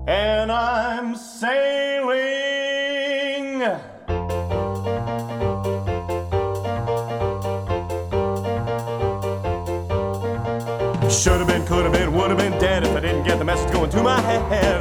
and I'm sailing. Should have been, could have been, would have been dead if I didn't get the message going to my head.